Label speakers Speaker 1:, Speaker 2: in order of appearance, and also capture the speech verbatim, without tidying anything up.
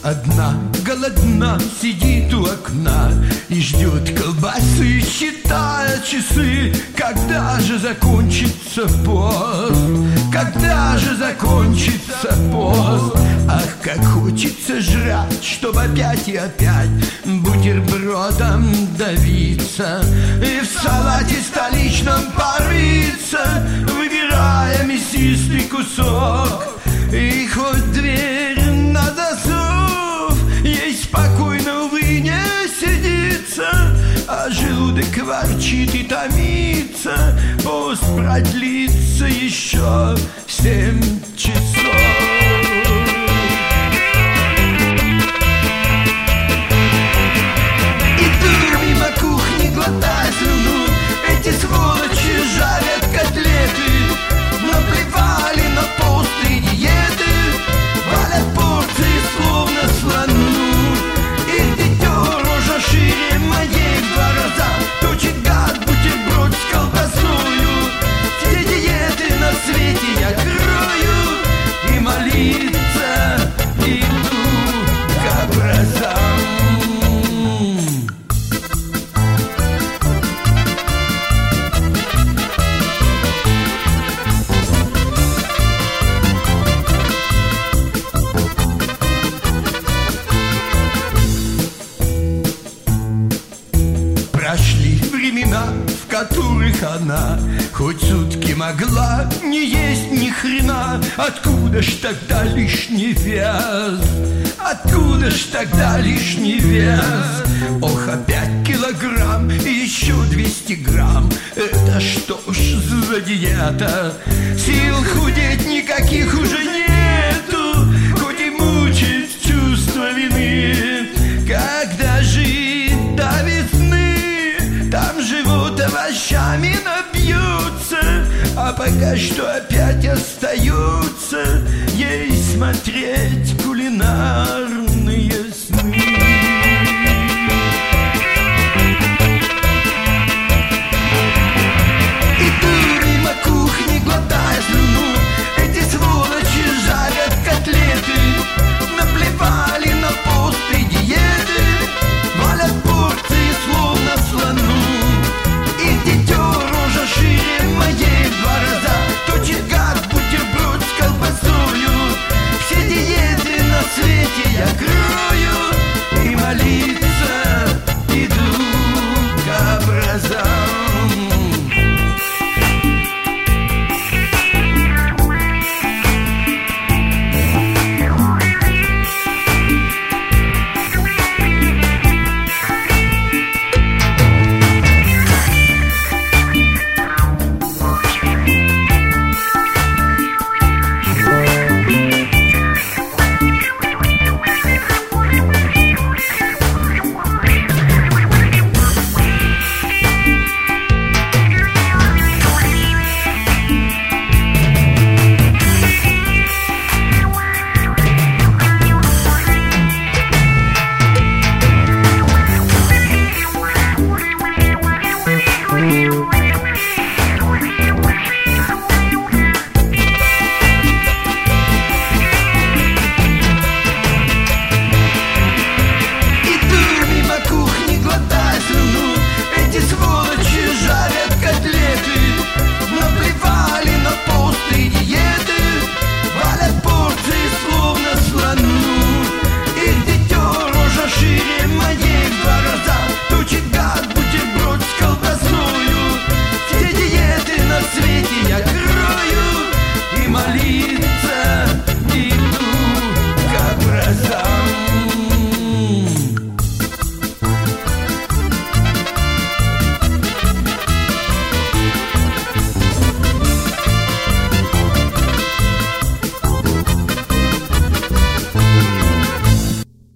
Speaker 1: одна, голодна, сидит у окна и ждет колбасы, считая часы. Когда же закончится пост? Когда же закончится пост? Ах, как хочется жрать, чтоб опять и опять бутербродом давиться и в салате столичном порыться, выбирая мясистый кусок. И хоть дверь на засов, ей спокойно, увы, не сидится, а желудок ворчит и томится. Пост продлится еще семь часов. Иду мимо кухни, глотая слюну, эти сволочи жарят котлеты, наплевали на посты и диеты, валят порции словно слону. Их дитё рожа шире моей в два раза, точит гад бутерброд с колбасою. Все диеты на свете я крою и молиться иду к образам. Прошли времена, в которых она хоть сутки могла не есть ни хрена. Откуда ж тогда лишний вес? Откуда ж тогда лишний вес? Ох, опять килограмм и еще двести грамм. Это что ж за диета? Сил худеть никаких уже нету, хоть и мучает чувство вины. Когда жить до весны, там живут овощами набьются, а пока что опять остаются ей смотреть кулинарные сны. Иду мимо кухни, глотая слюну, эти сволочи жарят котлеты, наплевали на посты и диеты, валят порции словно слону. Их дитё рожа шире моей в два раза, точит гад бутерброд с колбасою. Все диеты на свете я